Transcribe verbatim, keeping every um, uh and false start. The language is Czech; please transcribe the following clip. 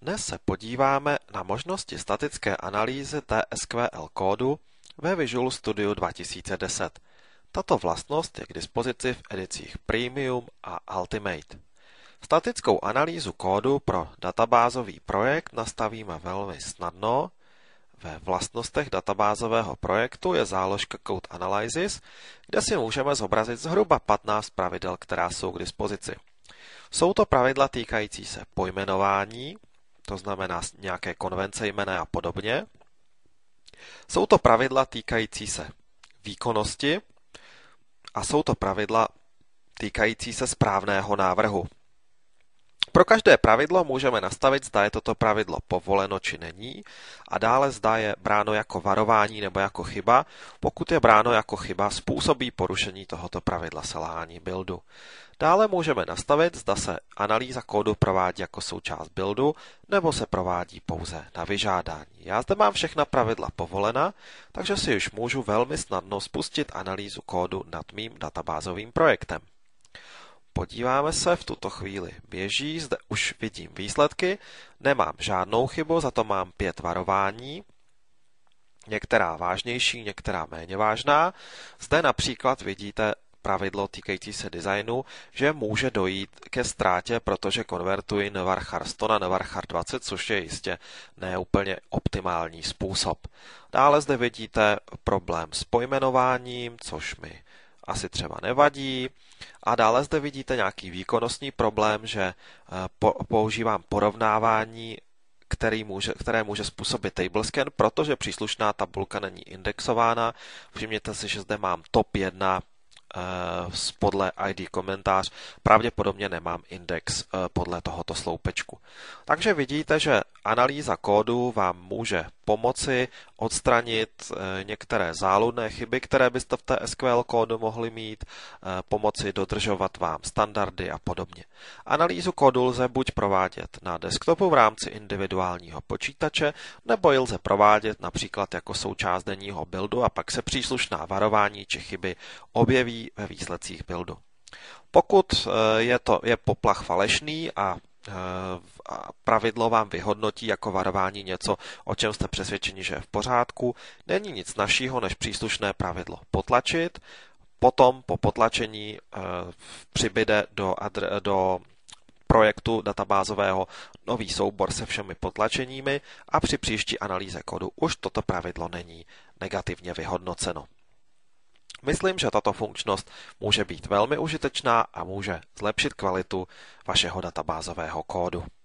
Dnes se podíváme na možnosti statické analýzy T S Q L kódu ve Visual Studio dva tisíce deset. Tato vlastnost je k dispozici v edicích Premium a Ultimate. Statickou analýzu kódu pro databázový projekt nastavíme velmi snadno. Ve vlastnostech databázového projektu je záložka Code Analysis, kde si můžeme zobrazit zhruba patnáct pravidel, která jsou k dispozici. Jsou to pravidla týkající se pojmenování, to znamená nějaké konvence jména a podobně. Jsou to pravidla týkající se výkonnosti a jsou to pravidla týkající se správného návrhu. Pro každé pravidlo můžeme nastavit, zda je toto pravidlo povoleno či není, a dále zda je bráno jako varování nebo jako chyba. Pokud je bráno jako chyba, způsobí porušení tohoto pravidla selhání buildu. Dále můžeme nastavit, zda se analýza kódu provádí jako součást buildu, nebo se provádí pouze na vyžádání. Já zde mám všechna pravidla povolena, takže si už můžu velmi snadno spustit analýzu kódu nad mým databázovým projektem. Podíváme se, v tuto chvíli běží, zde už vidím výsledky, nemám žádnou chybu, za to mám pět varování, některá vážnější, některá méně vážná. Zde například vidíte pravidlo týkající se designu, že může dojít ke ztrátě, protože konvertuji Nvarchar sto na Nvarchar dvacet, což je jistě neúplně optimální způsob. Dále zde vidíte problém s pojmenováním, což mi asi třeba nevadí. A dále zde vidíte nějaký výkonnostní problém, že po, používám porovnávání, který může, které může způsobit tablescan, protože příslušná tabulka není indexována. Všimněte si, že zde mám top jedna podle I D komentář, pravděpodobně nemám index podle tohoto sloupečku. Takže vidíte, že analýza kódu vám může pomoci odstranit některé záludné chyby, které byste v T S Q L kódu mohli mít, pomoci dodržovat vám standardy a podobně. Analýzu kódu lze buď provádět na desktopu v rámci individuálního počítače, nebo ji lze provádět například jako součást denního buildu a pak se příslušná varování či chyby objeví ve výsledcích buildu. Pokud je, to, je poplach falešný a pravidlo vám vyhodnotí jako varování něco, o čem jste přesvědčeni, že je v pořádku, není nic našího, než příslušné pravidlo potlačit. Potom po potlačení přibyde do, do projektu databázového nový soubor se všemi potlačeními a při příští analýze kodu už toto pravidlo není negativně vyhodnoceno. Myslím, že tato funkčnost může být velmi užitečná a může zlepšit kvalitu vašeho databázového kódu.